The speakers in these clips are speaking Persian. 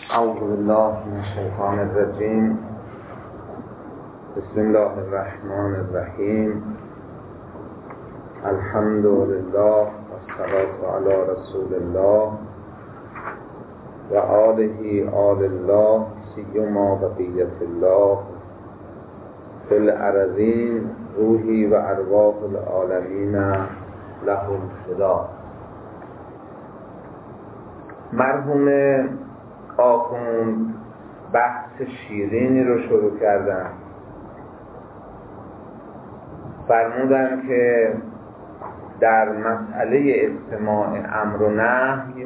اعوذ بالله من الشیطان الرجیم. بسم الله الرحمن الرحیم. الحمد لله والصلاة علی رسول الله و آله آل الله سیما بقیت الله فی الارضین روحی و ارواح العالمین له الفدا. مرحوم آخوند بحث شیرینی رو شروع کردن. فرمودن که در مسئله استماع امر و نهی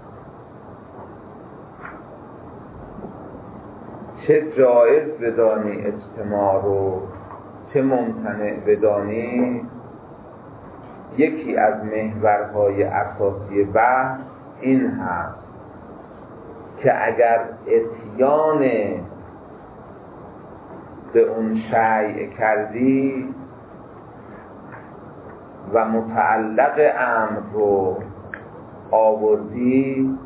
چه جایز بدانی استماع رو، چه ممتنع بدانی. یکی از محورهای اساسی بحث این هست که اگر اتیان به اون شیء کردی و متعلق امر رو آوردی،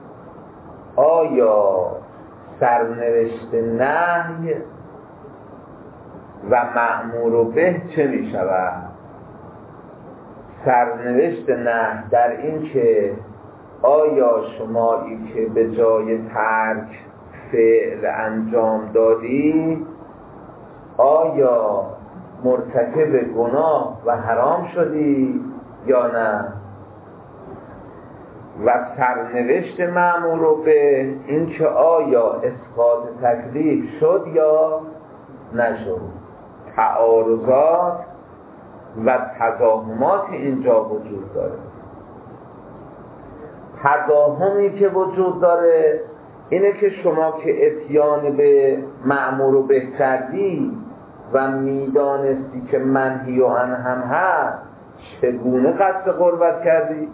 آیا سرنوشت نهی و مأمور به چه می شود؟ سرنوشت نهی در این که آیا شمایی که به جای ترک فعل انجام دادی، آیا مرتکب گناه و حرام شدی یا نه؟ و سرنوشت مأمور به این که آیا اسقاط تکلیف شد یا نشد. تعارضات و تضاهمات اینجا وجود داره. تضاهمی که وجود داره اینه که شما که اتیان به مأمور به کردی و میدانستی که منهی و عنه هم هست، چگونه قصد قربت کردی؟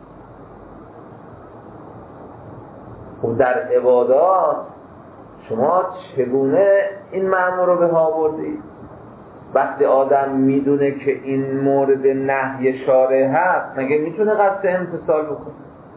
و در عبادات شما چگونه این مأمور به آوردی؟ وقتی آدم میدونه که این مورد نهی شارع هست، مگه میتونه قصد امتثال بکنه؟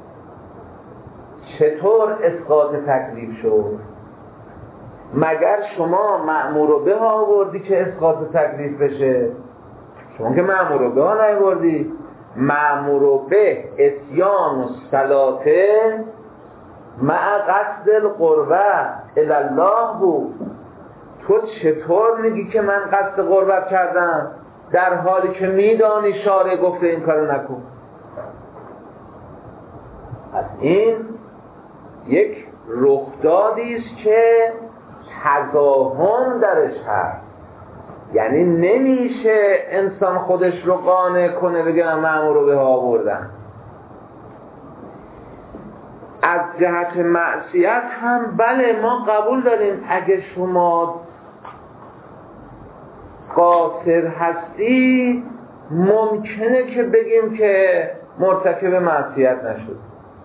چطور اسقاط تکلیف شد؟ مگر شما مأمور به آوردی که اسقاط تکلیف بشه؟ شما که مأمور به نیاوردی. مأمور به اتیان الصلاة مع قصد القربة الی الله بود. تو چطور میگی که من قصد قربت کردم در حالی که میدانی شارع گفته این کارو نکن؟ از این یک رخدادی است که تضاهم درش هست. یعنی نمیشه انسان خودش رو قانع کنه بگه من مأمور به آوردم. از جهت معصیت هم بله ما قبول داریم اگه شما قاصر هستی ممکنه که بگیم که مرتکب معصیت نشد،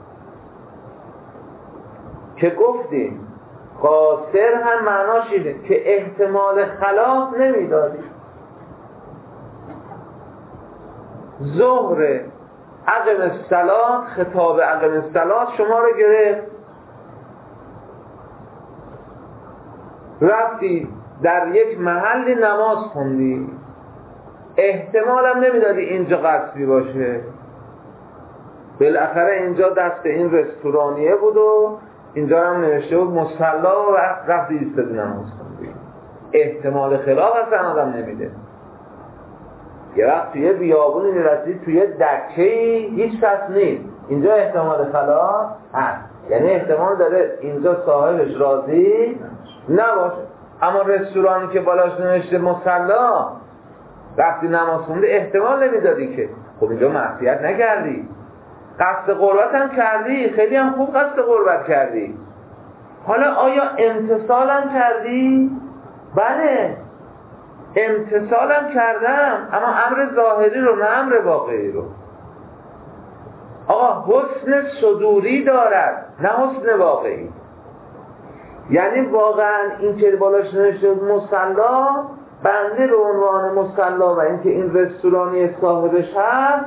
که گفتیم قاصر هم معناش اینه که احتمال خلاف نمیداری. ظهر اقم الصلاة، خطاب اقم الصلاة شما رو گرفت، رفتی در یک محلی نماز خوندی، احتمال هم نمیداری اینجا قصدی باشه. بالاخره اینجا دست این رستورانیه بود و اینجا هم نوشته بود مصلا و رفتی ایستادی نماز خوندی. احتمال خلاف اصلا آدم نمیده. یه وقت توی بیابونی میرسی توی دکه‌ای هیچ کس نیست، اینجا احتمال خلاف هست، یعنی احتمال داره اینجا صاحبش راضی نباشه. اما رستورانی که بالاش نوشته مصلا رفتی نماز خوندی احتمال نمیدادی که خب اینجا معصیت نکردی، قصد قربت هم کردی، خیلی هم خوب قصد قربت کردی. حالا آیا امتثال هم کردی؟ بله امتثال هم کردم، اما امر ظاهری رو نه امر واقعی رو. آقا حسن صدوری دارد نه حسن واقعی. یعنی واقعا این که بالاش نوشته مصلا، بنده به عنوان مصلا و اینکه این رستورانی صاحبش هست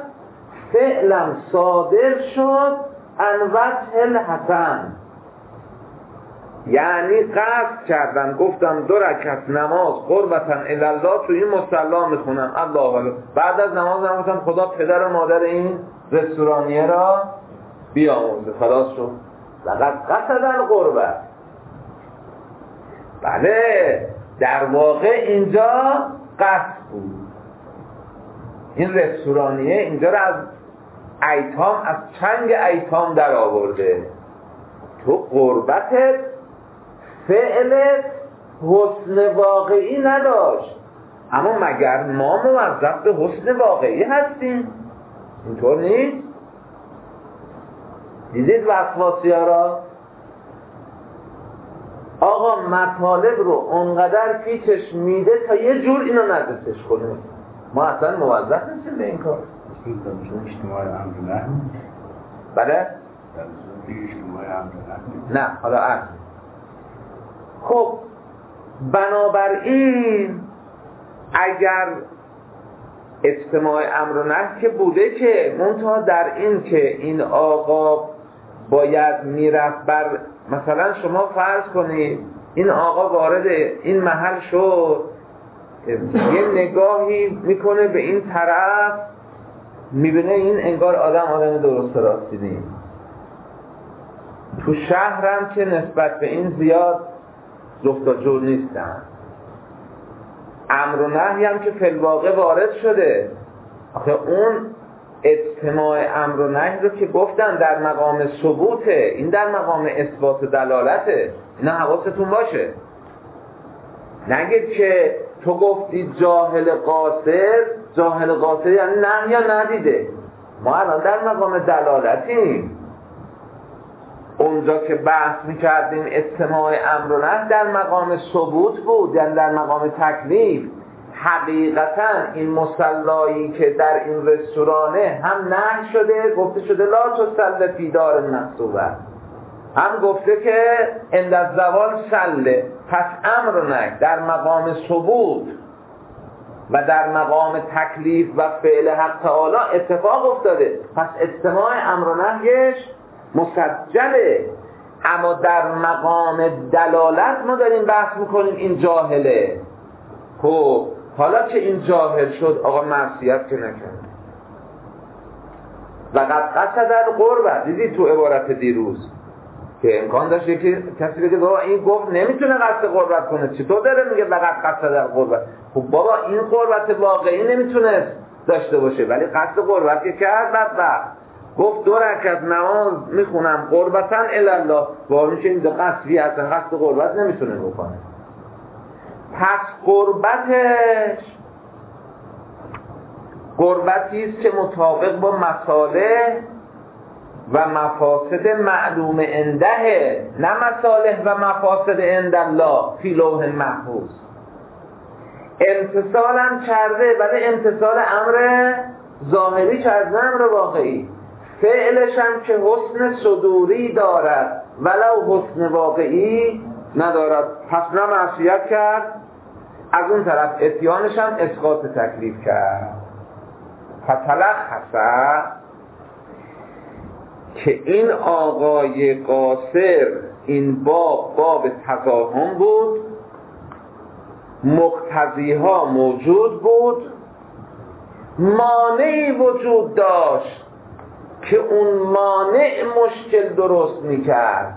فعلا صادر شد عن وجه الحسن، یعنی قصد کردن گفتم 2 رکعت نماز قربتن الله تو این مصلا میخونم الله اکبر، بعد از نماز هم گفتم خدا پدر و مادر این رستورانیه را بیامرزه، خلاص شد. لقد قصد القربت. بله در واقع اینجا قصد بود. این رستورانیه اینجا را از ایتام، از چنگ ایتام در آورده. تو قربتت فعلت حسن واقعی نداشت، اما مگر ما موظف به حسن واقعی هستیم؟ اینطور نیست؟ دیدید وسواسی ها را؟ آقا مطالب رو اونقدر پیچش میده تا یه جور اینو نزدش کنه. ما اصلا موظف نیستیم به این کار. اجتماع امر نهی؟ بله؟ اجتماع امر نهی؟ نه حالا عرض. خب بنابراین اگر اجتماع امر و نهی که بوده که منتها در این که این آقا باید میرفت بر، مثلا شما فرض کنید این آقا وارد این محل شد، یه نگاهی میکنه به این طرف، میبینه این انگار آدم درست راستی نیست. تو شهرم که نسبت به این زیاد جفت و جور نیستن. امر و نهی هم که فی الواقع وارد شده، آخه اون اجتماع امر و نهی رو که گفتن در مقام ثبوته، این در مقام اثبات دلالته. اینا حواستون باشه. نگید که تو گفتی جاهل قاصر یعنی نهی یا ندیده. ما الان در مقام دلالتیم. اونجا که بحث میکردیم اجتماع امر و نهی در مقام ثبوت بود، یعنی در مقام تکلیف. حقیقتا این مصلایی که در این رستورانه هم نهی شده، گفته شده لا تصلی فی دار مغصوبه، هم گفته که عند الزوال صله. پس امر و نهی در مقام ثبوت و در مقام تکلیف و فعل حق تعالی اتفاق افتاده. پس اجتماع امر و نهیش مسجله. اما در مقام دلالت ما داریم بحث میکنیم این جاهله. خب حالا که این جاهل شد، آقا معصیت که نکرد، لقد قصد القربت. دیدی تو عبارت دیروز که امکان داشت که کسی بگه بابا این گفت نمیتونه قصد قربت کنه، چطور داره میگه لقد قصد القربت؟ خب بابا این قربت واقعی نمیتونه داشته باشه، ولی قصد قربت که کرد. بعد گفت 2 رکعت نماز میخونم قربتن الله، واقعا میشه این دو قصدی اصلا قصد قربت نمیتونه بکنه. پس قربتی است که مطابق با مصالح و مفاسد معلوم عنده، نه مصالح و مفاسد عند الله فی لوح محفوظ. امتثال هم کرده، ولی امتثال امر ظاهری کرده، امر واقعی. فعلش هم که حسن صدوری دارد ولو حسن واقعی ندارد، پس نه معصیت کرد، از اون طرف اتیانش هم اسقاط تکلیف کرد. فتلخص که این آقای قاصر این باب تضاهم بود، مقتضیها موجود بود، مانعی وجود داشت که اون مانع مشکل درست میکرد.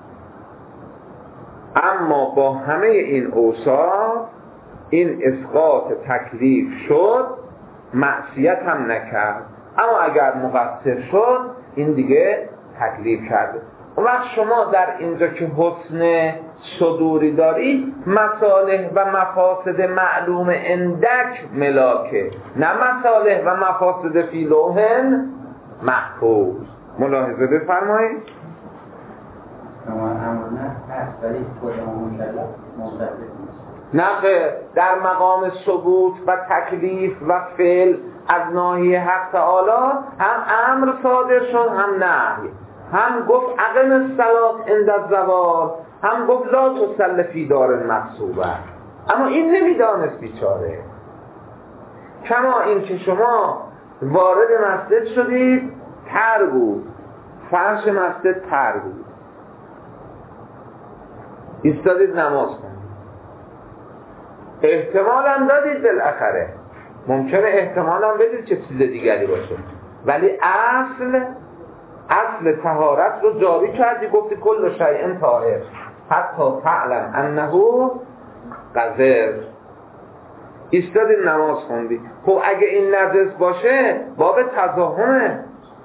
اما با همه این اوصاف این اسقاط تکلیف شد، معصیت هم نکرد. اما اگر مقصر شد این دیگه تکلیف کرده. اون وقت شما در اینجا که حسن صدوری داری، مصالح و مفاسد معلوم اندک ملاکه، نه مصالح و مفاسد فی لوح محفوظ. ملاحظه بفرمایید. نه در مقام ثبوت و تکلیف و فعل از ناحیه حق تعالی هم امر صادر شد هم نهی. هم گفت اقم الصلاة عند الزوال، هم گفت لا تصلی فی دار مغصوبه. اما این نمیدانست بیچاره. کما این که شما وارد مسجد شدید، تر بود، فرش مسجد تر بود، ایستادید نماز کنید، احتمال هم دادید بالاخره، ممکنه احتمال هم بدید چه چیز دیگری باشه، ولی اصل طهارت رو جاری کردی، گفتی کل شیء طاهر حتی تعلم انه قذر. ایستادی نماز خوندی. خب اگه این نجس باشه باب تضاهمه،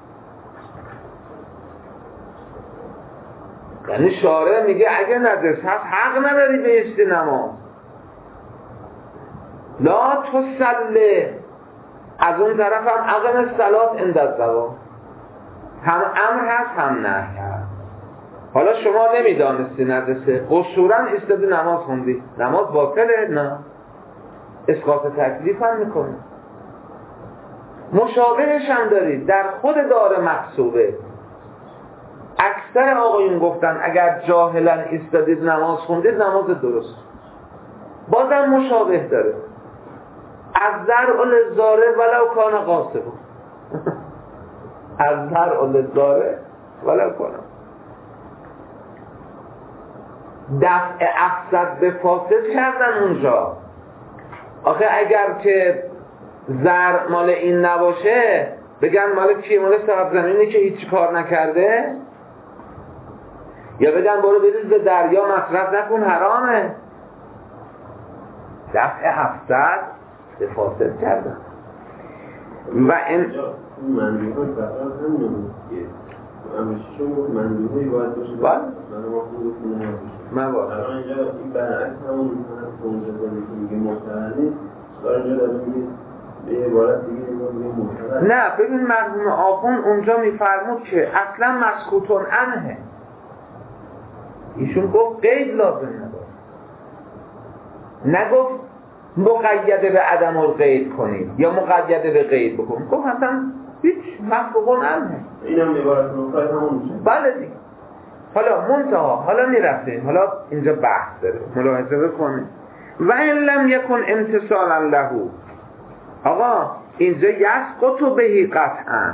یعنی شارع میگه اگه نجس هست حق نداری بیستی نماز. لا تصلی، از اون طرف هم اقم الصلاة عند الزوال، هم امر هست هم نهی هست. حالا شما نمیدانستی نجسه، قصوراً ایستادی نماز خوندی، نماز باطله؟ نه، اسقاط تکلیف هم میکنه. مشابهش هم دارید در خود دار مقصوبه. اکثر آقایون گفتن اگر جاهلا ایستادید نماز خوندید نماز درست، بازم مشابه داره. از ذرع للزارع ولو کان قاصب، از ذرع للزارع ولو کان. دفع افسد به فاسد کردن اونجا. آخه اگر که زرع مال این نباشه بگن مال کیه؟ مال صاحب زمینی که هیچ کار نکرده، یا بگن برو بریز به دریا مصرف نکن حرامه. دفع افسد به فاسد کردن. و این منظور فقط هم نمیشه امرششون بود منظوری باید باشه. باید؟ من ما خود گفتیم نمیشه. من باید الان اینجا این برعکس همون اونجا داریم که میگه محتمل نیست، برای اینجا داریم میگه به عبارت دیگه میگه محتمل. نه ببین مرحوم آخوند اونجا میفرمود که اصلا مسکوتون عنه، ایشون گفت قید لازم نداره، نگفت مقیده به عدم القید کنید یا مقیده به قید بکنید، گفت اصلا هیچ مسکوتون عنه. این هم عبارت مفرد همون میشه. بله دیگه. حالا منتها حالا میرفتیم، حالا اینجا بحث داره ملاحظه بکنید. و این لم یکن امتصالا له، آقا اینجا یسقط بهی قطعا،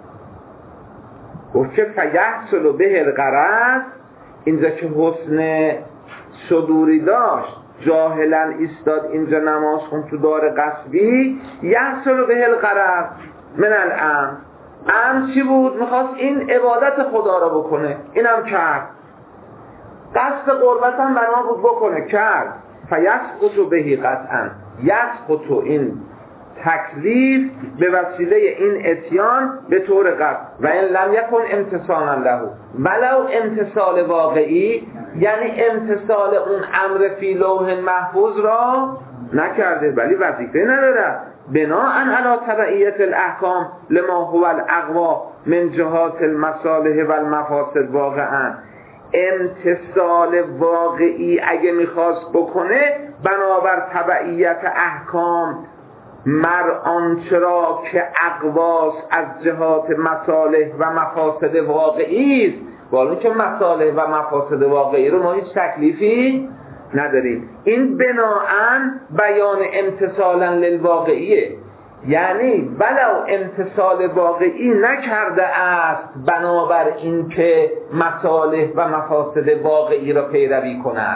گفت که فیحصل به الغرض، اینجا که حسن صدوری داشت جاهلا ایستاد اینجا نماز خون تو دار قصبی، یحصل به الغرض من الامر. امر چی بود؟ میخواست این عبادت خدا را بکنه، اینم کرد، قصد قربت هم بنا بود بکنه، کرد. فیسقط بهی قطعا، یسقط این تکلیف به وسیله این اتیان به طور قطع. و این لم یکن امتصالا له، ولو امتصال واقعی، یعنی امتصال اون امر فی لوح محفوظ را نکرده ولی وظیفه نداره. بناءً علی تبعیت الاحکام لما هو الاقوا من جهات المصالح و المفاسد. واقعا امتصال واقعی اگه میخواست بکنه بنابر تبعیت احکام مرآن چرا که اقواس از جهات مصالح و مفاسد واقعی است، ولی که مصالح و مفاسد واقعی رو ما هیچ تکلیفی نداریم. این بناءً بیان امتصالا للواقعیه، یعنی ولو امتصال واقعی نکرده است بنابر این که مصالح و مفاسد واقعی را پیروی کند.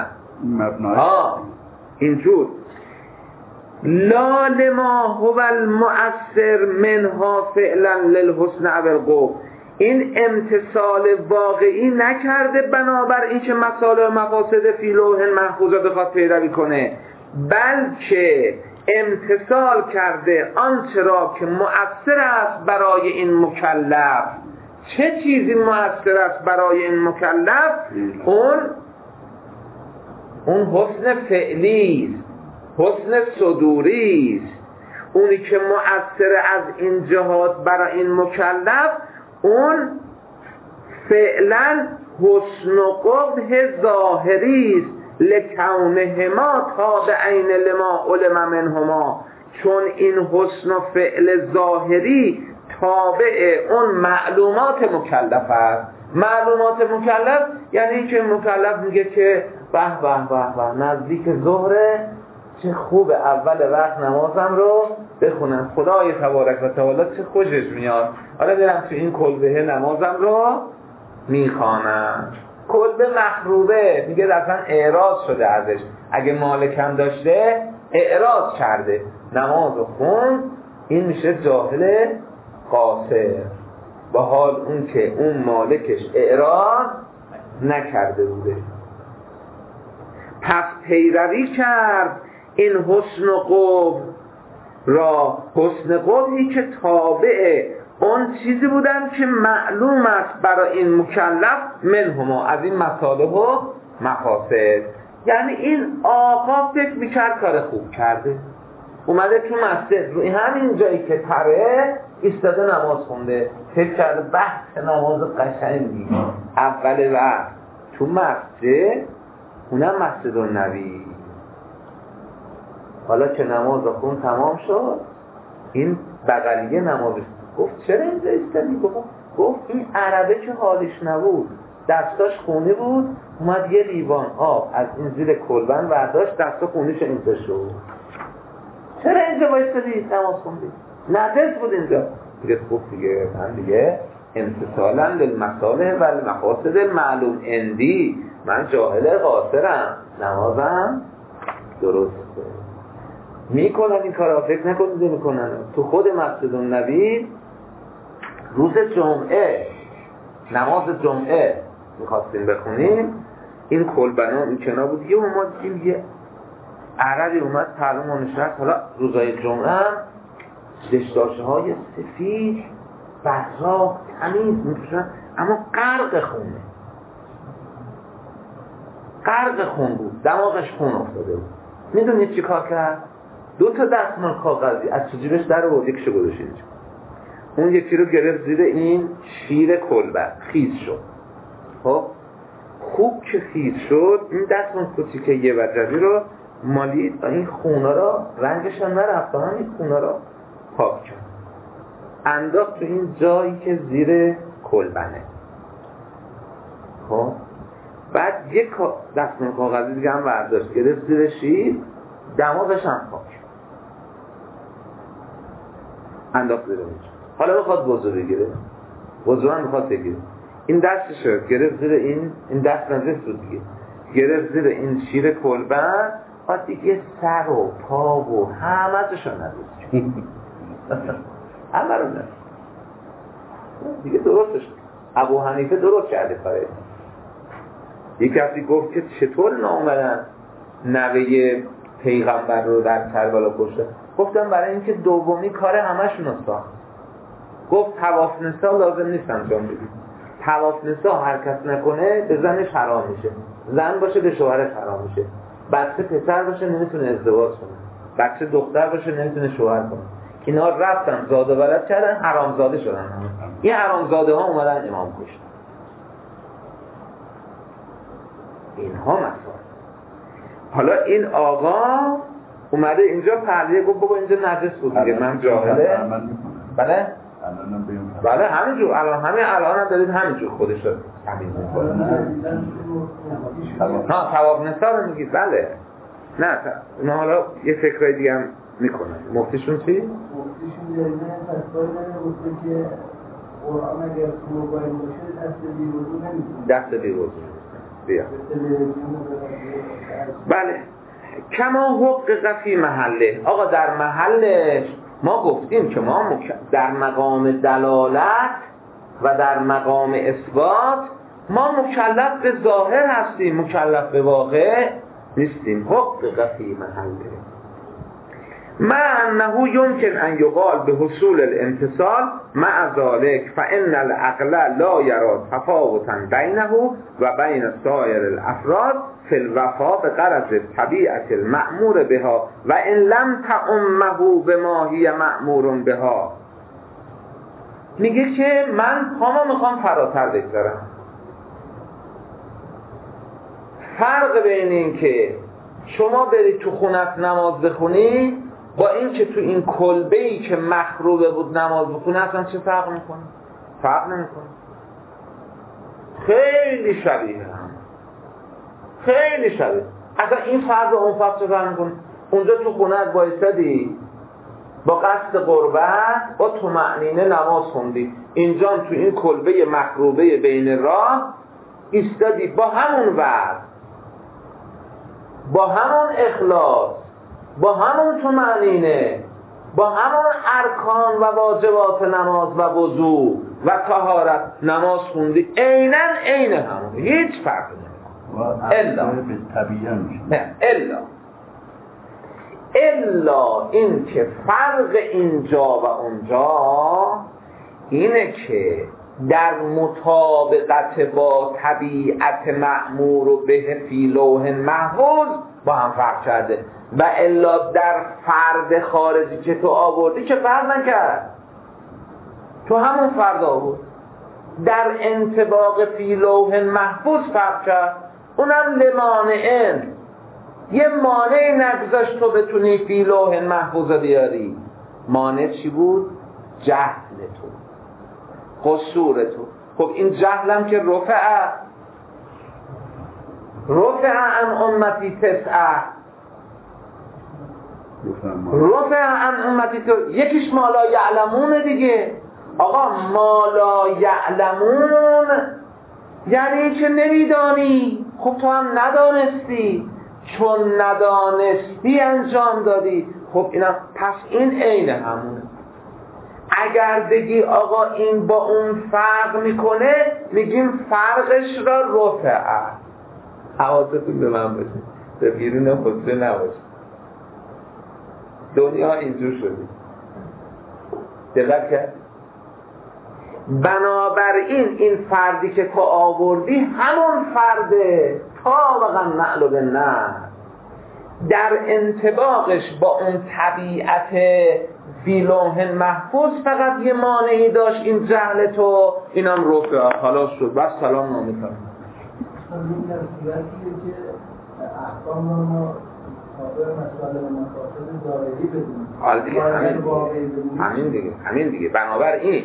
اینجور لا لما هو المؤثر منها فعلا للحسن او القبح، این امتصال واقعی نکرده بنابر این که مصالح و مفاسد فی لوح محفوظ بخواد پیروی کنه، بلکه امتصال کرده آنچه را که مؤثر است برای این مکلف. چه چیزی مؤثر است برای این مکلف؟ اون حسن فعلی، حسن صدوری است. اونی که مؤثر از این جهات برای این مکلف، اون فعلا حسن و قبح ظاهری است لکونهما تابعین لما علم منهما، چون این حسن و فعل ظاهری تابع اون معلومات مکلف است. معلومات مکلف یعنی این که مکلف میگه که به به به به نزدیک ظهره، چه خوب اول وقت نمازم رو بخونم، خدای تبارک و تعالی چه خوشش میاد، حالا برم تو این کلبه نمازم رو میخوانم. کلبه مخروبه، میگه اصلا اعراض شده ازش، اگه مالکم داشته اعراض کرده، نماز و خون، این میشه جاهل قاصر، با حال اون که اون مالکش اعراض نکرده بوده. پس پیروی کرد این حسن و قبح را، حسن قبحی که تابع اون چیزی بودن که معلوم است برای این مکلف منهما، از این مصالح و مفاسد. یعنی این آقا فکر میکرد کار خوب کرده، اومده تو مسجد روی همین جایی که پره ایستاده نماز خونده، فکر کرده بحث نماز قشنگی اول وقت تو مسجد، اونم مسجد النبی. حالا که نماز خون تمام شد، این بغلیه نمازش گفت چرا اینجا ایستادی؟ گفت این عربه که حالش نبود، دستاش خونی بود، اومد یه لیوان آب از این زیر کلبن برداشت، دستا خونیش اینجا شد. چرا اینجا بایستادی نماز خوندی؟ نجس بود اینجا. دیگه گفت دیگه من دیگه امتثالا للمصالح و المفاسد المعلوم عندی، من جاهل قاصرم، نمازم درسته. میکنن این کارا، فکر نکنید نمیکنن. تو خود مسجد النبی روز جمعه، نماز جمعه میخواستیم بخونیم، این کلبنا این کنار بود، یه اومد یه عربی اومد تعلیم و نشست. حالا روزای جمعه هم دشداشه های سفید براق تمیز میپوشن، اما غرق خونه، غرق خون بود، دماغش خون افتاده بود. میدونید چی کار کرد؟ 2 دستمال کاغذی از تو جیبش در آورد، یکیشو گذاشت اینجا، اون یکی رو گرفت زیر این شیر کلبه، خیس شد. خب خوب که خیس شد، این دستمال کوچیکه یه وجبی رو مالید، این خونا را رنگش هم نرفت، این خونا را پاک کرد، انداخت تو این جایی که زیر کلبنه. خب بعد یک دستمال کاغذی دیگه هم برداشت، گرفت زیر شیر، دماغش هم پاک انداخت زیر اونجا. حالا بخواد وضو بگیره، وضو هم بخواد بگیره، این دستشو گرفت زیر این دست نجس بود دیگه، گرفت زیر این شیر کلبن، بعد دیگه سر و پا و همه‌شو نجس همه رو نجس دیگه. درستش ابو حنیفه درست کرده کاره. یک کسی گفت که چطور نامدن نوه پیغمبر رو در کربلا کشته؟ گفتم برای اینکه دومی کار همشون رو ساخت. گفت طواف نسا لازم نیست انجام بدید، طواف نسا هر کس نکنه به زنش حرام میشه، زن باشه به شوهرش حرام میشه، بچه پسر باشه نمیتونه ازدواج کنه، بچه دختر باشه نمیتونه شوهر کنه. اینا رفتن زاد و ولد کردن، حرامزاده شدن. این حرامزاده ها اومدن امام کشتن. اینها مسائل. حالا این آقا اومده اینجا پرده، گفت بابا اینجا نجس بود دیگه، من جاهله. بله بله همینجور، همین الان هم دارید همینجور خودش رو تمیز میکنه. ها طواف نسا رو میگید؟ بله. نه حالا یه فکرهای دیگه هم میکنن. مفتیشون چی؟ مفتیشون دارید فتوایی گفته که قرآن اگر تو موبایل باشه دست بی وضو بیا. بله. کما حقق فی محله. آقا در محلش ما گفتیم که ما در مقام دلالت و در مقام اثبات ما مکلف به ظاهر هستیم، مکلف به واقع نیستیم. حقق فی محله مع انه يمكن ان يقال به حصول الامتصال مع ذلك فان العقل لا يرى تفاوتا بينه و بين سایر الافراد في الوفاء بغرض طبيعه المأمور بها و ان لم تعمه بما هي مأمور بها. میگه که من پامو میخوام فراتر بگذارم. فرق بین این که شما برید تو خونت نماز بخونی با این که تو این کلبه‌ای که مخروبه بود نماز بخونی اصلا چه فرق میکنه؟ فرق نمیکنه. خیلی شبیه هم، خیلی شبیه. اصلا این فرق و اون فرق چه فرق میکنه؟ اونجا تو خونت بایستادی با قصد قربت با طمأنینه نماز خوندی، اینجا تو این کلبه مخروبه بین راه ایستادی با همون وعد، با همون اخلاص، با همون طمأنینه، با همون ارکان و واجبات نماز و وضوء و طهارت نماز خوندی، عیناً عین همون، هیچ فرقی نمیکنه. الا این که فرق اینجا و اونجا اینه که در مطابقت با طبیعت مأمور و به فی لوح محفوظ با هم فرق کرده و الا در فرد خارجی که تو آوردی که فرق نکرد، تو همون فرد آورد. در انطباق فی لوح محفوظ فرق کرد، اونم لمانعن، یه مانع نگذاشت تو بتونی فی لوح محفوظ بیاری. مانع چی بود؟ جهل تو، قصور تو. خب این جهلم که رفع عن امتی تسعه، رفع عن امتی تو، یکیش ما لا یعلمون دیگه. آقا ما لا یعلمون یعنی که نمیدانی، خب تو هم ندانستی، چون ندانستی انجام دادی. خب اینم پس این عین همونه. اگر بگی آقا این با اون فرق میکنه، میگیم فرقش را رفعه. حواستون به من باشه، به بیرون خودسه نباشه. دنیا اینجور شده، دقت کرد؟ بنابراین این فردی که تو آوردی همون فرده طابقا نعل به نه، در انطباقش با اون طبیعت فی لوح محفوظ فقط یه مانعی داشت، این جهل تو، اینم رفع، خلاص شد، بس سلام نامیکنم. این در صورتیه که احکام ما تابع مسائل مقاصد ظاهری بدونیم. حالا دیگه همین دیگه بنابراین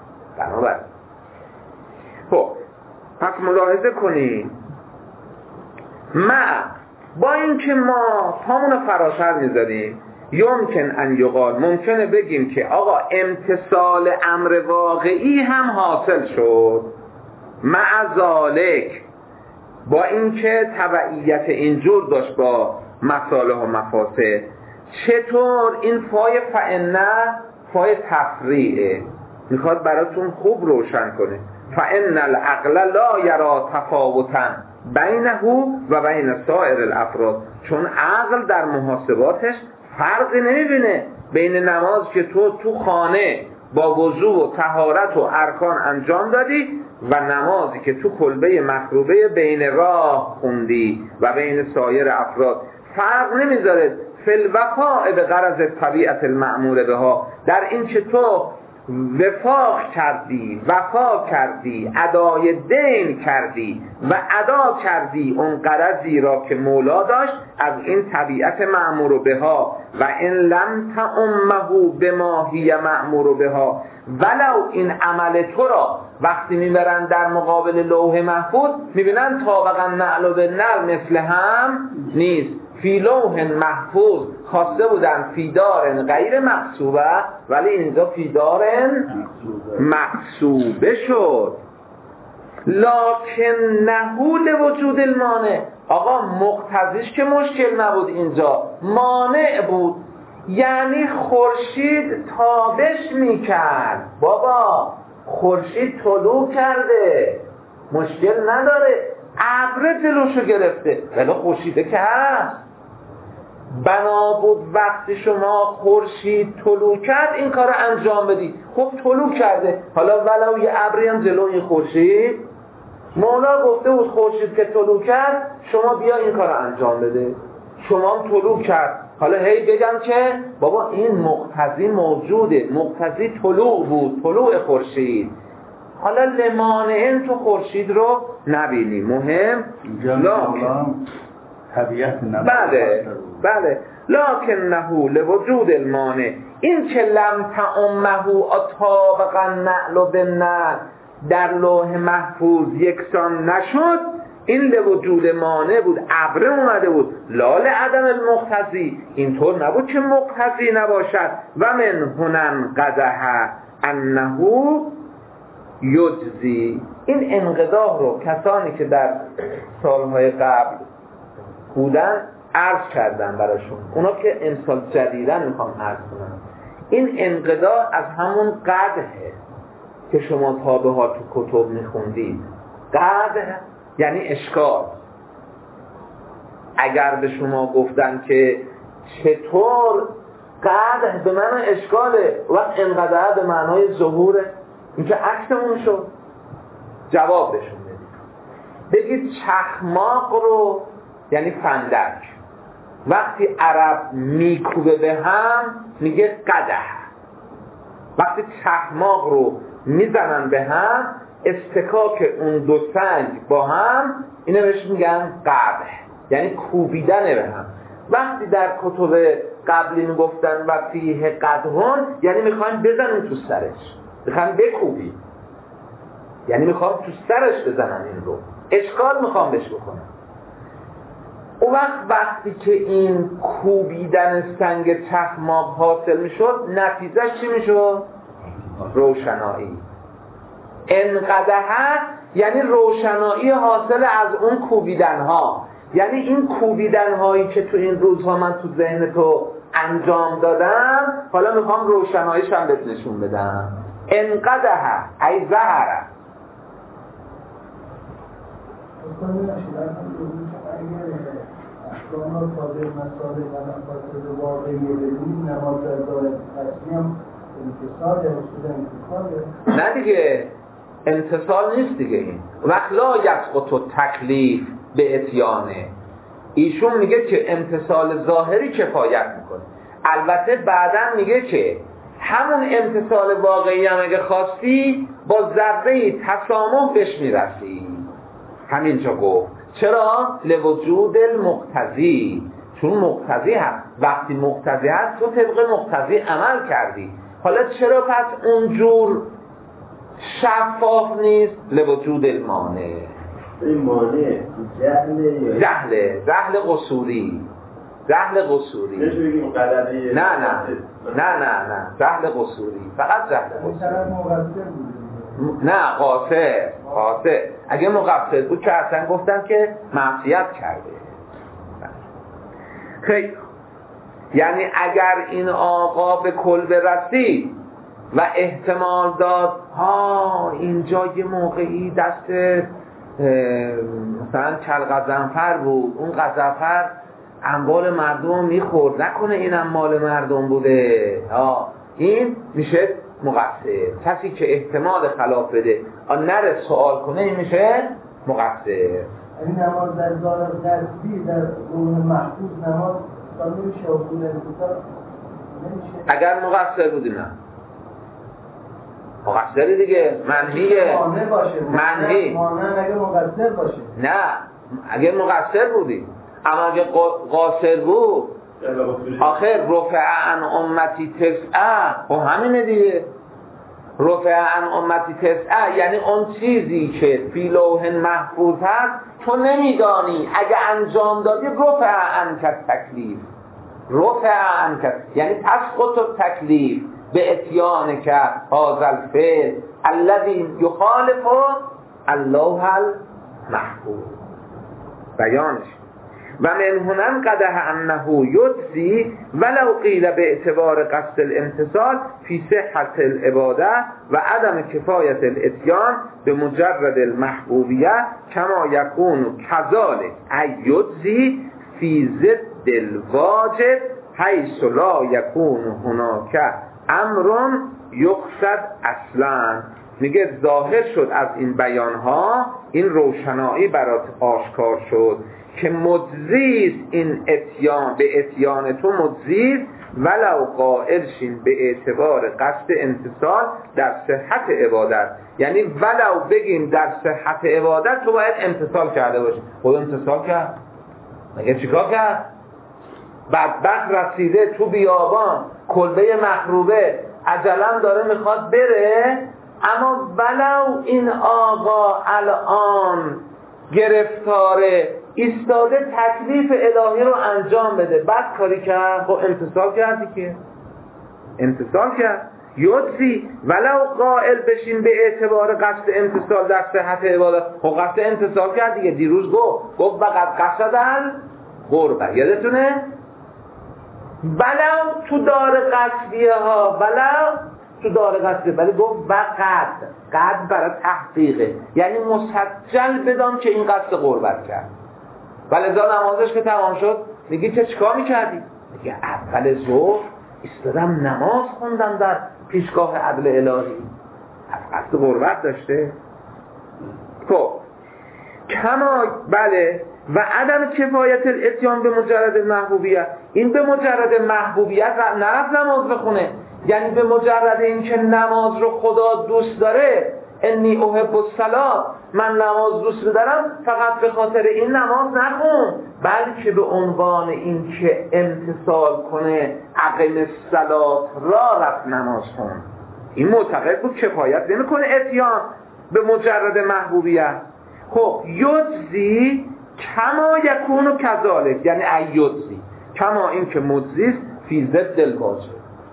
خب پس ملاحظه کنید، با اینکه ما پامونو فراتر میذاریم، یمکن ان یقال، ممکنه بگیم که آقا امتثال امر واقعی هم حاصل شد، مع ذالک، با اینکه تبعیت اینجور داشت با مصالح و مفاسد. چطور؟ این فای فإنه فای تفریعه، میخواد براتون خوب روشن کنه. فإن العقل لا یرا تفاوتا بینه و بین سایر الافراد، چون عقل در محاسباتش فرقی نمیبینه بین نماز که تو خانه با وضو و طهارت و ارکان انجام دادی و نمازی که تو کلبه مخروبه بین راه خوندی و بین سایر افراد. فرق نمیذاره فی الوفاء به غرض طبیعت المأمور بها، در این که تو وفا کردی، ادای دین کردی و ادا کردی اون غرضی را که مولا داشت از این طبیعت مأمور بها. و ان لم تعمه بما هی مأمور بها، ولو این عمل تو را وقتی میبرن در مقابل لوح محفوظ میبینن طابقا نعل به نعل مثل هم نیست. فی لوح محفوظ خواسته بودن فی دار غیر مقصوبه، ولی اینجا فی دار مقصوبه شد. لکن نحول وجود المانع، آقا مقتضیش که مشکل نبود، اینجا مانع بود، یعنی خورشید تابش میکرد. بابا خورشید طلوع کرده، مشکل نداره، ابر جلوشو گرفته، ولی خورشیده که هست. بنا بود وقتی شما خورشید طلوع کرد این کار انجام بدید. خب طلوع کرده، حالا ولو یه ابری هم جلو این خورشید، مولا گفته بود خورشید که طلوع کرد شما بیا این کار انجام بده، شما هم طلوع کرد. حالا هی بگم که بابا این مقتضی موجوده، مقتضی طلوع بود، طلوع خورشید. حالا لمانعن تو خورشید رو نبینی، مهم طبیعت نماز. بله لکن نهو لوجود المانع، این که لم تعمه طابقا نعل بالنعل در لوح محفوظ یکسان نشد، این لوجود مانع بود، ابره اومده بود، لال عدم المقتضی، اینطور نبود که مقتضی نباشد. و من هنن قدح انه یجزی این انقضا رو کسانی که در سالهای قبل بودن عرض کردن براشون، اونا که امسال جدیدن میخوام عرض کنم. این انقضا از همون قدحه که شما تا به حال تو کتب میخوندید. قدح یعنی اشکال. اگر به شما گفتن که چطور قدح به معنی اشکاله و انقضا به معنای ظهوره، این که عکسمون شد، جواب بهشون بدید. بگید چخماق رو یعنی فندک وقتی عرب میکوبه به هم میگه قدح. وقتی چخماق رو میزنن به هم، استکاک اون دو سنگ با هم، اینو بهش میگن قدح، یعنی کوبیدن به هم. وقتی در کتب قبلی میگفتن و فیه قدحون، یعنی میخواین بزنن تو سرش، میخواین بکوبی، یعنی میخوام تو سرش بزنن این رو، اشکال میخوام بهش بکنم. اون وقتی که این کوبیدن سنگ چخماق حاصل میشد، نتیجهش چی میشد؟ روشنایی. انقدحه یعنی روشنایی حاصل از اون کوبیدن ها. یعنی این کوبیدن هایی که تو این روزها من تو ذهن تو انجام دادم، حالا میخوام روشناییش هم بهت نشون بدم. انقدحه ای ظهره. احکام تابع مسائل و مقاصد واقعی بدون نماز در دائم تصمیم انتصال انتصاله؟ نه دیگه، انتصال نیست دیگه. این وقت لا یسقط تکلیف به اتیانه. ایشون میگه که امتصال ظاهری کفایت میکنه. البته بعداً میگه که همون امتصال واقعی هم اگه خواستی با ذره‌ای تسامح بهش میرسی. همینجا گفت چرا؟ لوجود المقتضی، چون مقتضی هست. وقتی مقتضی هست تو طبق مقتضی عمل کردی. حالا چرا پس اونجور شفاف نیست؟ لوجود المانع. این مانع جهل قصوری. جهل قصوری. نه جهل قصوری، فقط جهل قصوری. نه قاصر. اگه مقصر بود که اصلا گفتن که معصیت کرده. خیلی یعنی اگر این آقا به کل برسید و احتمال داد اینجا یه موقعی دست مثلا کلغزنفر بود، اون غزنفر اموال مردم میخورد، نکنه اینم مال مردم بوده، این میشه مقصر. کسی که احتمال خلاف بده نره سوال کنه این میشه مقصر. این نماز در ظاهر دستی در روح محفوظ نماز نمیشه و خود انتصال نمیشه. اگر مقصر بودی نه مقصری دیگه، منهیه. منهی مانع اگه مقصر باشه. نه اگر مقصر بودی، اما اگه قاصر بود آخر رفع عن امتی تسعه، و همینه دیگه. رفع عن امتی تسعه یعنی اون چیزی که فی لوح محفوظ هست تو نمیدانی، اگه انجام دادی رفع عن تکلیف. رفع عن یعنی تسقط تکلیف به اتیان که هذا الفعل الذي یخالف اللوح المحفوظ. بیانش و من هنم قدح انه یجزی ولو قیل به اعتبار قصد الامتصال فی صحت العباده و عدم کفایت الاتیان به مجرد المحبوبیه کما یکون کذالک ای یجزی فی ضد الواجب حیث لا یکون هناک امر یقصد اصلا. میگه ظاهر شد از این بیانها، این روشنایی برات آشکار شد که مجزیست این اتیان، به اتیان تو مجزیست ولو قائل شین به اعتبار قصد امتصال در صحت عبادت. یعنی ولو بگیم در صحت عبادت تو باید امتصال کرده باشی. خود امتصال کرد؟ مگه چیکار کرد؟ بدبخت رسیده تو بیابان، کلبه مخروبه، عجلم داره میخواد بره، اما ولو این آقا الان گرفتاره ایستاده تکلیف الهی رو انجام بده، بعد کاری کرد، خب امتصال کردی که امتصال کرد. یجزی ولو قائل بشین به اعتبار قصد امتصال در صحت عبادت. خب قصد امتصال کرد دیگه، دیروز گفت وقت قصدن قربه، یادتونه؟ ولو تو دار قصدیه ها، ولو تو دار قصدیه، ولی گفت وقت قد برای تحقیقه، یعنی مسجل بدان که این قصد قربت کرد. ولی ازا نمازش که تمام شد میگی چیکار میکردی؟ میگه اول ظهر ایستادم نماز خوندم در پیشگاه عدل الهی. قصد قربت داشته؟ خب کما بله و عدم کفایت الاتیان به مجرد محبوبیت، این به مجرد محبوبیت نرفت نماز بخونه، یعنی به مجرد اینکه نماز رو خدا دوست داره، انی احب الصلاة، من نماز دوست دارم، فقط به خاطر این نماز نخون، بلکه به عنوان اینکه امتثال کنه اقیم الصلاة را رفت نماز خون. این معتقد بود کفایت نمیکنه اتیان به مجرد محبوبیت. خب یجزی کما یکون و کذالک، یعنی ایجزی کما این که مجزیست فی ضد الواجب.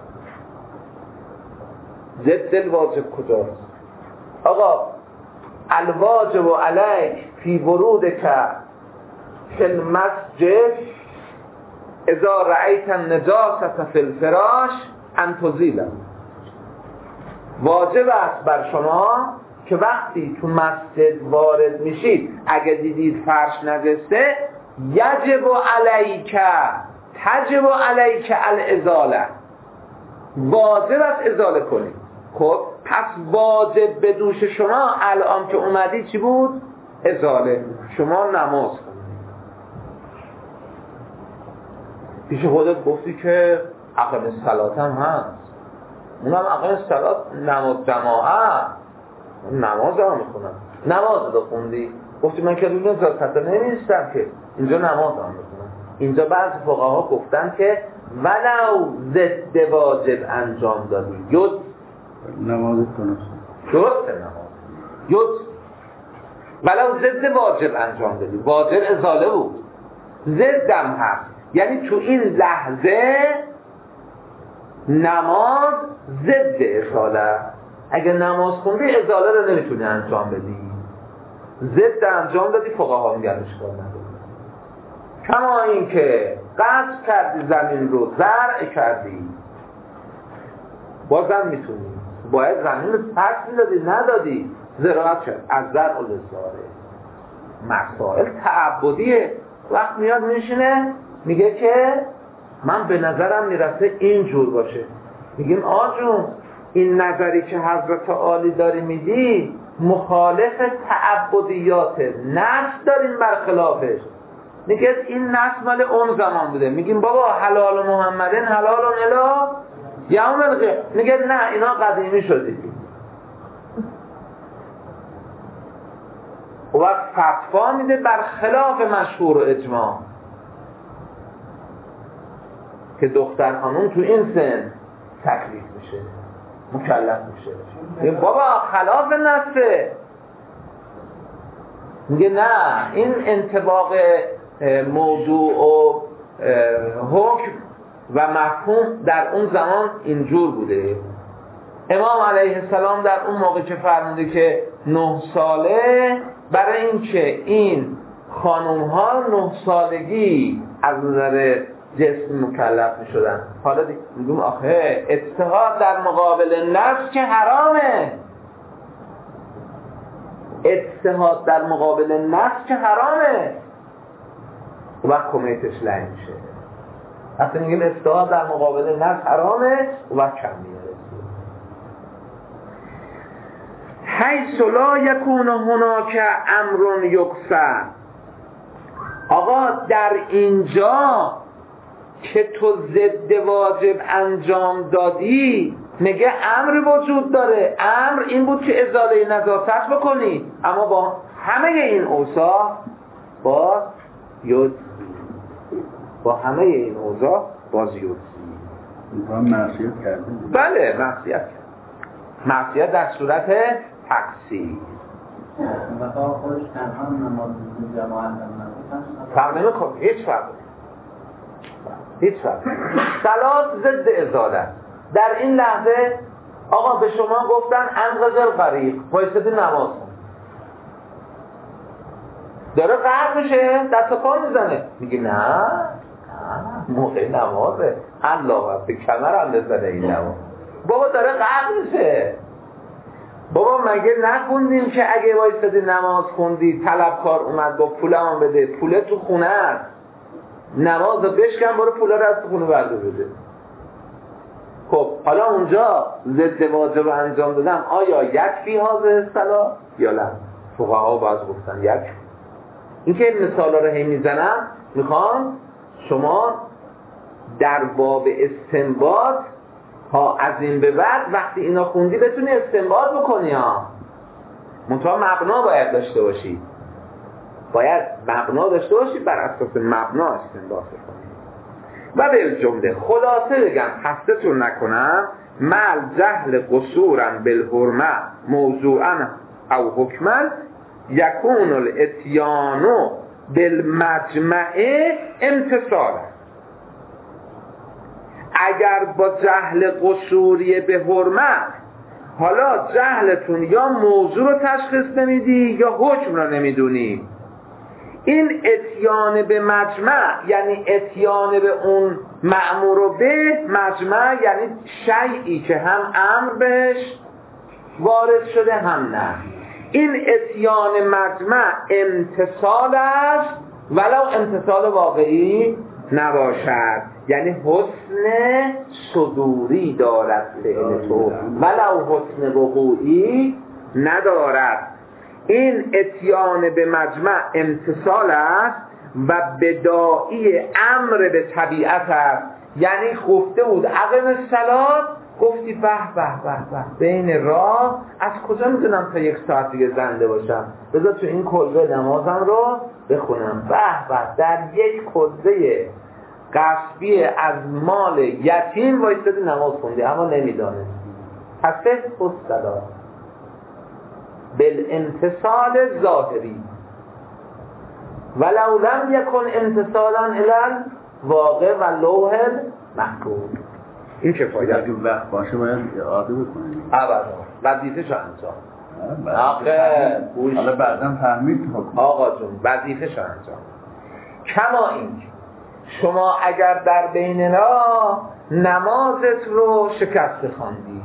ضد الواجب کجاست؟ آقا الواجب علیک فی ورودک فی المسجد اذا رأیت النجاسة فی الفراش ان تزیله. واجب است بر شما که وقتی تو مسجد وارد میشید اگه دیدید فرش نجسه، یجب علیک تجب علیک الازاله، واجب است ازاله کنید. خب پس واجب به دوش شما الان که اومدی چی بود؟ ازاله. شما نماز کنید. پیش خودت گفتی که اقیم الصلاة هم هست، اونم اقیم الصلاة نماز جماعت، نماز هم میخونم. نماز رو خوندی؟ گفتی من که روی نجاست نمیستم که اینجا نماز هم میخونم. اینجا بعضی فقها گفتن که ولو ضد واجب انجام دادی یود نماز کنه درست نماز یود ولو ضد واجب انجام دادی، واجب ازاله بود، ضدم هست، یعنی تو این لحظه نماز ضد ازاله. اگه نماز خوندی ازاله رو نمیتونی انجام بدی، ضد انجام دادی فقها میگن اشکال نداره. کما این که قصد کردی زمین رو زرع کردی، بازم میتونی، باید زمین رو پس میدادی، ندادی زراعت شد از زرع و لزاره. مسائل تعبدیه. وقت میاد میشینه میگه که من به نظرم میرسه اینجور باشه، میگیم آجون این نظری که حضرت عالی داری میدی مخالف تعبدیات، نص داریم برخلافش. میگه این نص مال اون زمان بوده، میگیم بابا حلال محمدین حلال الا یوم القیامه، میگه نه اینا قدیمی شده. و فتوا میده برخلاف مشهور و اجماع که دختر خانوم تو این سن تکلیف میشه، مکلف میشه. میگه بابا خلاف نصه. میگه نه این انطباق موضوع و حکم و مفهوم در اون زمان اینجور بوده. امام علیه السلام در اون موقع که فرموده که 9 ساله، برای اینکه این خانوم ها 9 سالگی از نظر جسم مکلف می شدن. حالا میگم آخه اجتهاد در مقابل نفس که حرامه، اجتهاد در مقابل نفس که حرامه، و وقت کمیتش لعن میشه. اصلا میگیم اجتهاد در مقابل نفس حرامه و وقت کم میاره. حیث لا یکون هناک امر یقصد. آقا در اینجا که تو ضد واجب انجام دادی میگه امر وجود داره، امر این بود که ازاله نجاست بکنی، اما با همه این اوصاف باز این اوضاع باز یوزی معصیت کرده. بله معصیت کرد، معصیت در صورت تقصیر. مثلا خودش تنها نماز جماعت فرق نمی‌کنه، هیچ فرق صلات ضد ازاله. در این لحظه آقا به شما گفتن انقذ الغریق، وایسادی نماز کن. داره غرق میشه، دست و پا میزنه، میگه نه موقع نمازه، الله اکبر، کمر هم بزنه این نماز. بابا داره غرق میشه. بابا مگه نخوندیم که اگه وایسادی نماز خوندی طلبکار اومد با پولم بده، پول تو خونه است، نماز رو بشکن برو پول رو از تو خونه برده بده. خب حالا اونجا ضد واجب رو انجام دادم، آیا یکفی حاضر صلاح یا نه؟ فقها باز گفتن یکفی. این که مثالا رو هی میزنم میخوام شما در باب استنباط ها از این به بعد وقتی اینا خوندی بتونی استنباط بکنی ها. منتها مبنا باید داشته باشی، باید مبنا داشته باشی، بر اساس مبنا استنباط بکنی. و به جمله خلاصه بگم حسدتون نکنم، مال جهل قصورن بالحرمه موضوعا او حکما یکون الاتیانو بالمجمع امتصالا. اگر با جهل قصوری به حرمت، حالا جهلتون یا موضوع رو تشخیص نمیدی یا حکم رو نمیدونی، این اتیان به مجمع یعنی اتیان به اون مأمور به مجمع، یعنی شیئی که هم امر بهش وارد شده هم نه. این اتیان مجمع امتصال است ولو امتصال واقعی نباشد، یعنی حسن صدوری دارد فعل تو ولو حسن وقوعی ندارد. این اتیان به مجمع امتصال است و بداعی امر به طبیعت است. یعنی گفته بود اقیم الصلاة، گفتی به به به به بین راه از کجا میدونم تا 1 ساعت دیگه زنده باشم، بذار تو این کلبه نمازم رو بخونم. به به در یک کلبه غصبی از مال یتیم وایستادی نماز خوندی اما نمیدانه. پس الصلاة بالامتصال ظاهری ولو لم یکن امتصالا الی الواقع و لوح محفوظ. این چه فایده؟ اگه وقت باشه باید اعاده بکنیم. ابدا وظیفه شو انجام. آخه حالا بعداً فهمید آقا جون وظیفه شو انجام. کما این شما اگر در بیننا نمازت رو شکست خواندی،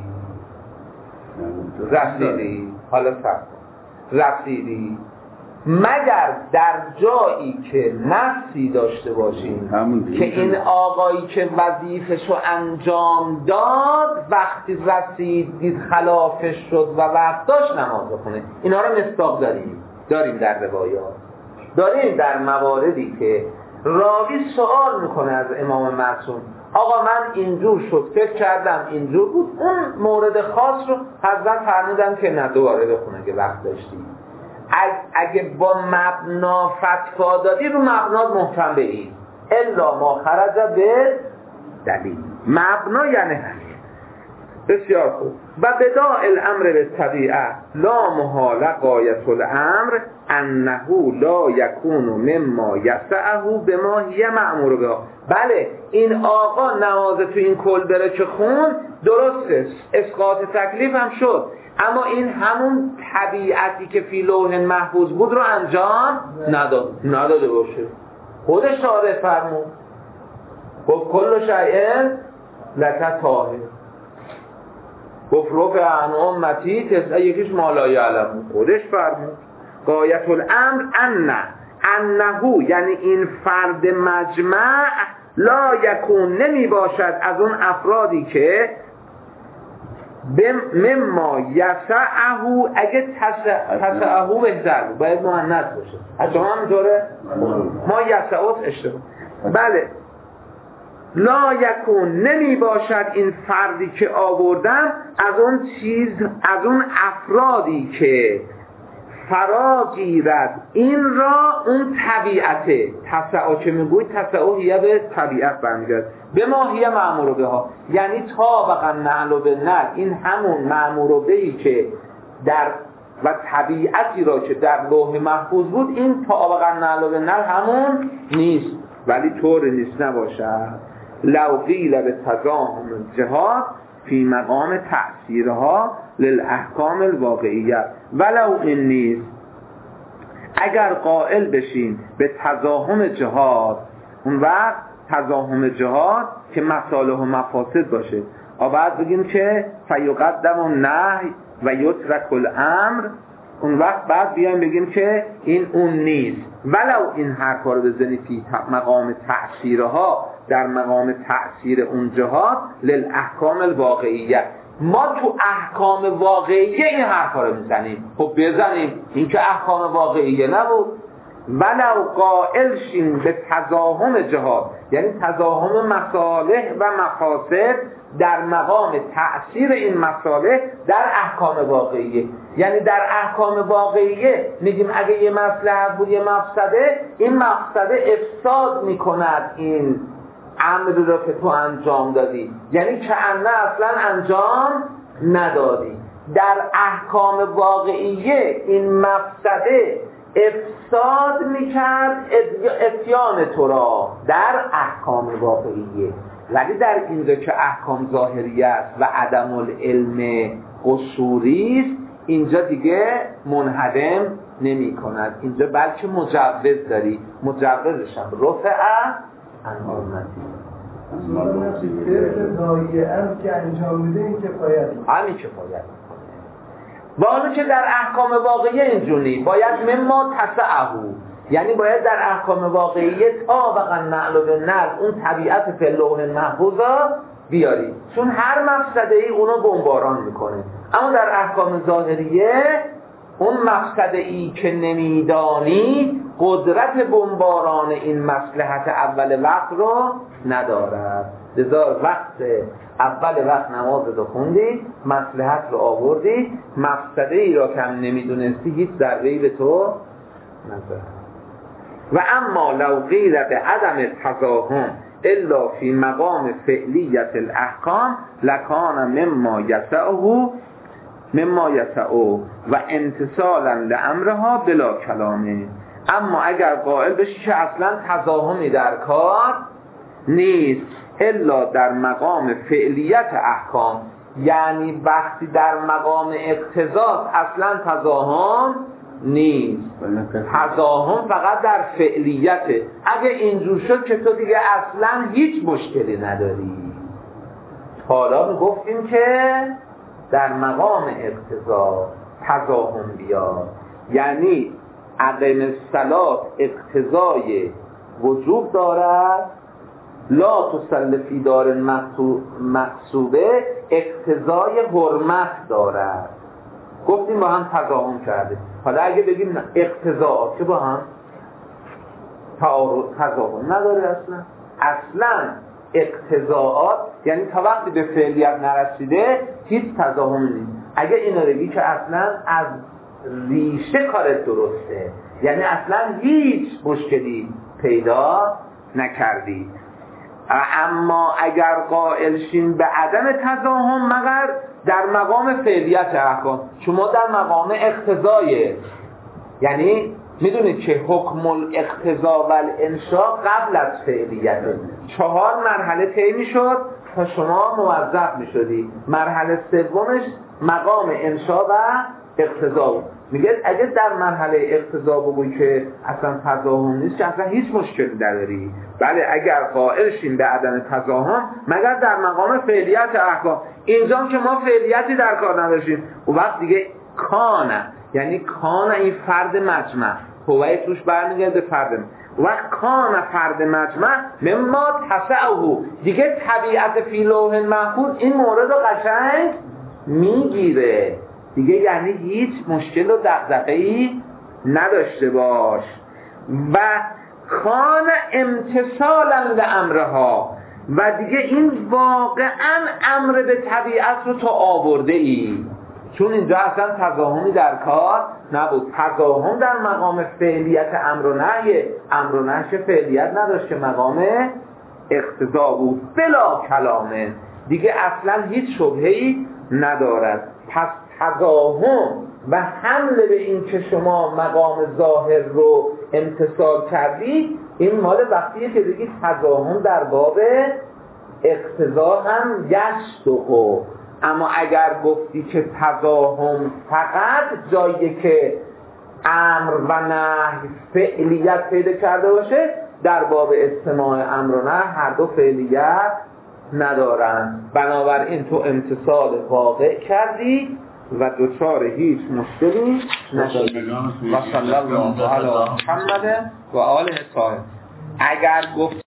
رسیدی، حالا رسیدی مگر در جایی که نفسی داشته باشیم که این آقایی که وظیفه‌شو انجام داد وقتی رسید دید خلافش شد و وقت داشت نماز بخونه. اینا رو مصداق داریم در روایات، داریم در مواردی که راوی سوال میکنه از امام معصوم، آقا من اینجور شد فکر کردم اینجور بود، اون مورد خاص رو حضرت فرمودن که نه دوباره بخونه که وقت داشتی. اگه با مبنا فتوا دادی رو مبنا محکم بگی، الا ما خرج به دلیل. مبنا یعنی همین. بسیار خوب. و بداء الامر به طبیعه لا محال غایت الامر انه لا یکون مما یسعه بما هی مأمور به. بله این آقا نماز تو این کلبه که خون درسته، اسقاط تکلیف هم شد، اما این همون طبیعتی که فی لوح محفوظ بود رو انجام نداده باشه. خودش شارع فرمود گفت کل شیء لک طاهر، گفت رفع عن امتی یکیش مالای علم، خودش فرمود غایت الامر انه یعنی این فرد مجمع لا یکون نمی باشد از اون افرادی که مما یسعه، اگه تسعه بهتر بود باید مؤنث باشه، از شما همینطوره ما یسعه اشتباه. بله لا یکون نمی باشد این فردی که آوردم از اون افرادی که فرا گیرد این را اون طبیعته. تسعه که میگوید تسعه هیه به طبیعت برمیگرد، به ما هیه مأمور به ها، یعنی طابقا نعل به نعل این همون مأمور بهی که در و طبیعتی را که در لوح محفوظ بود این طابقا نعل به نعل همون نیست، ولی طور نیست نباشد. لو قیل به تزاحم الجهات فی مقام تأثیرها للاحکام الواقعیه. ولو این نیست اگر قائل بشین به تزاحم جهات، اون وقت تزاحم جهات که مصالح و مفاسد باشه، بعد بگیم که فیقدم النهی و یترک الامر، اون وقت بعد بیایم بگیم که این اون نیست. ولو این حرفا رو بزنی فی مقام تأثیرها، در مقام تأثیر اون جهات للاحکام الواقعیه. ما تو احکام واقعیه این حرفا رو میزنیم. خب بزنیم، این که احکام واقعیه نبود. ولو قائل شیم به تزاحم جهات، یعنی تزاحم مصالح و مفاسد در مقام تأثیر این مصالح در احکام واقعیه. یعنی در احکام واقعیه میگیم اگه یه مصلحت بود یه مفسده، این مفسده افساد میکند این امر رو که تو انجام دادی، یعنی که اصلا انجام ندادی. در احکام واقعیه این مفسده افساد میکرد اتیان تو را در احکام واقعیه. ولی در اینجا که احکام ظاهریه است و عدم العلم قصوری است، اینجا دیگه منهدم نمی کند. اینجا بلکه مجوز داری، مجوزش هم رفعه انهارمتی هم که انجام میده این کفایت، همین کفایت. وانو که در احکام واقعیه اینجوری باید مما تسعهو، یعنی باید در احکام واقعیه طابقا نقل و نقل اون طبیعت فی اللوح المحفوظ بیاری، چون هر مفسده ای اونو بمباران میکنه. اما در احکام ظاهریه اون مفسده ای که نمیدانی قدرت بمباران این مصلحت اول وقت رو ندارد. لذا وقت اول وقت نماز رو خوندی، مصلحت رو آوردی، مفسده ای را که هم نمیدونستی هیچ ضربه‌ای به تو نداره. و اما لو قیل به عدم تزاحم الا فی مقام فعلیت الاحکام لکان مما یسعه و امتثالا لامرها بلا کلامه. اما اگر قائل بشی که اصلا تزاحمی در کار نیست الا در مقام فعلیت احکام، یعنی وقتی در مقام اقتضاست اصلا تزاحم نیست، تزاحم فقط در فعلیته. اگه اینجور شد که تو دیگه اصلا هیچ مشکلی نداری. حالا میگفتیم که در مقام اقتضا تزاحم بیاد، یعنی عدم الصلاة اقتضای وجوب دارد، لا تصلی فی دار مقصوبه اقتضای حرمت دارد. گفتیم با هم تزاحم کرده. حالا اگه بگیم اقتضاءات که با هم تزاحم نداره، اصلا اقتضاءات یعنی تا وقتی به فعلیت نرسیده هیچ تزاحم نیست. اگه اینو بگی که اصلا از ریشه کارت درسته، یعنی اصلا هیچ مشکلی پیدا نکردی. اما اگر قائل شین به عدم تزاحم مگر در مقام فعلیت احکام، شما در مقام اقتضای، یعنی میدونید که حکم الاقتضا و الانشاء قبل از فعلیت 4 مرحله طی میشد تا شما موظف میشدی. مرحله سومش مقام انشاء و اقتضا بود. میگه اگه در مرحله اقتضا بگوی که اصلا تزاحم نیست که اصلا هیچ مشکلی نداری. بله اگر قائل شیم به عدم تزاحم مگر در مقام فعلیت احکام، اینجا که ما فعلیتی در کار نداشتیم، و وقت دیگه کانه، یعنی کانه این فرد مجمع هوای توش برمیگرده فرد، وقت کانه فرد مجمع مما تسعه، دیگه طبیعت فی لوح محفوظ این مورد رو قشنگ میگیره دیگه، یعنی هیچ مشکل و دغدغه‌ای نداشته باش. و کان امتثالا لامرها، و دیگه این واقعا امر به طبیعت رو تو آورده ای، چون اینجا اصلا تزاحمی در کار نبود. تزاحم در مقام فعلیت امر و نهی، امر و نهی فعلیت نداشت که مقام اقتضا بود بلا کلامه، دیگه اصلا هیچ شبهه‌ای ندارد. پس تزاحم و حمل به این که شما مقام ظاهر رو امتثال کردی، این مال وقتیه که دیگه تزاحم در باب اقتضا هم گشت و اما اگر گفتی که تضاهم فقط جایی که امر و نهی فعلیت پیدا کرده باشه، در باب استماع امر و نهی هر دو فعلیت ندارن، بنابراین تو امتصال واقع کردی و دچار هیچ مشکلی نشدی. و صلی الله علی محمد و آله الطاهرین. اگر گفت